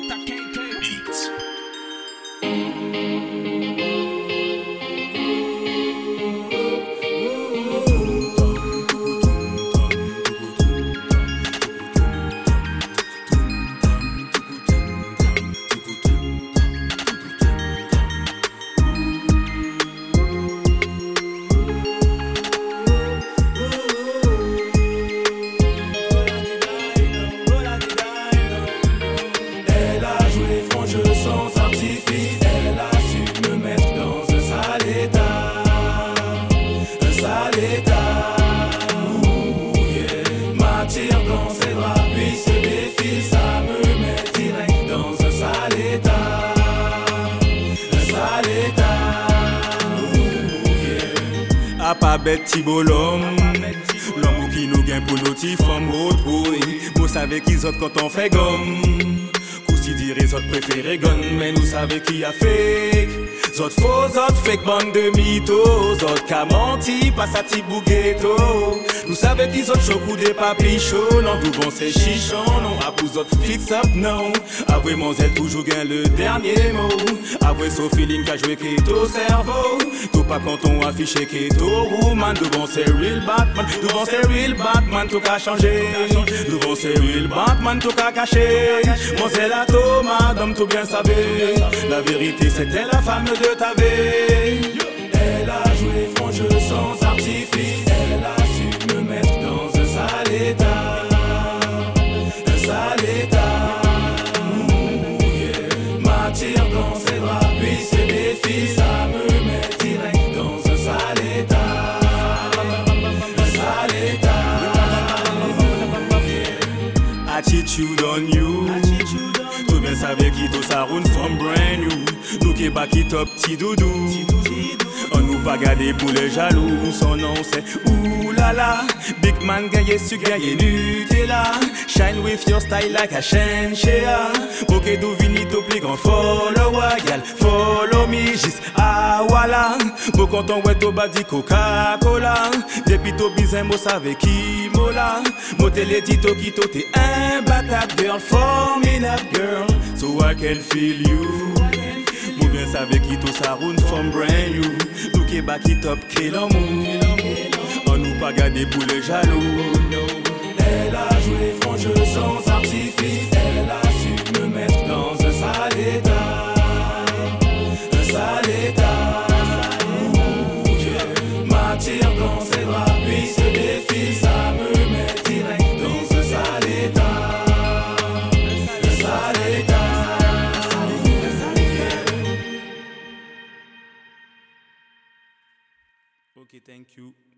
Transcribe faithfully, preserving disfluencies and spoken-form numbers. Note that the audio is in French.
Pas bête ti bolom, l'homme qui nous gagne pour nos petits femmes retrouver. Vous savez qu'ils autres quand on fait gomme, Koussi dire les autres préférés gun, mais nous savons qui a fake. Zot faux, zot fake, bande de mythos, zot qu'a menti, pas sa ti bouguetto. Nous savons qu'ils autres choc ou des papichons, non tout bon c'est chichon, non à vous autres fix up non. Avouez mon zèle toujours gagne le dernier mot. Avouez so feeling qu'a joué keto cerveau. Tout pas quand on affiche keto woman. Devant c'est real Batman, devant c'est real Batman, tout qu'a changé. Devant c'est real Batman, tout qu'a caché. Mon zèle à toi, madame, tout bien savait. La vérité c'était la femme de ta vie. Elle a joué franc jeu sans artifice. Elle a su me mettre dans un sale état. Un sale état. Ouh, yeah. M'attire dans ses bras, puis ses défis. Ça me met direct dans un sale état. Un sale état. Ouh, yeah. Attitude on you. Tout bien savait qui tout ça roule from brand new. Nous qui bas qui top petit doudou. On nous pas garder pour les jaloux. Son nom c'est oulala. Big man gagne su gagne Nutella. Shine with your style like a chenchea. Ok d'où vini tout plus grand follower. Gal follow me just ah voilà. Beau quand on ouais tout badi Coca-Cola. Depuis tout bizarre moi savais qui mola. Motel les tito qui tout t'es imbattable girl. Formidable girl. So I can feel you. Moi bien savais qui tout ça roule from brand new. Nous qui bas qui top qui l'amour. On nous pas garder pour les jaloux. Elle a joué franc jeu sans artifice. Elle a su me mettre dans un sale état. Un sale état. Ouh, yeah. M'attire dans ses bras, puis se défie. Ça me met direct dans un sale état. Un sale état. Okay, thank you.